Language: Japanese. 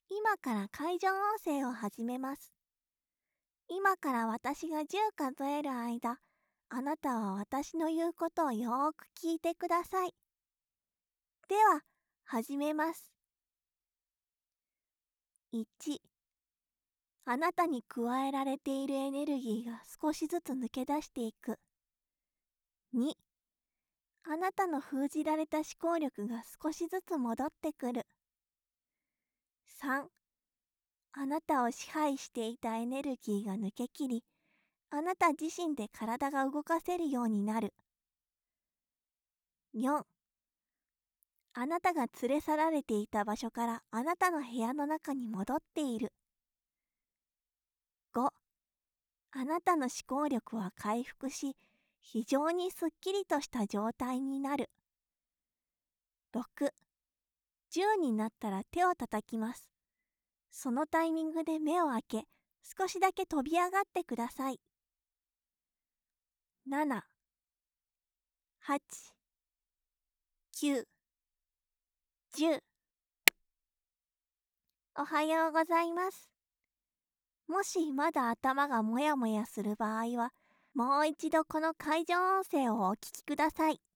今から会場音声を始めます。今から私が10数える間、あなたは私の言うことをよーく聞いてください。では、始めます。1、あなたに加えられているエネルギーが少しずつ抜け出していく。2、あなたの封じられた思考力が少しずつ戻ってくる。3、あなたを支配していたエネルギーが抜けきり、あなた自身で体が動かせるようになる。4、あなたが連れ去られていた場所からあなたの部屋の中に戻っている。5、あなたの思考力は回復し、非常にすっきりとした状態になる。6、10になったら手を叩きます。そのタイミングで目を開け、少しだけ飛び上がってください。7、8、9、10。おはようございます。もしまだ頭がもやもやする場合は、もう一度この会場音声をお聞きください。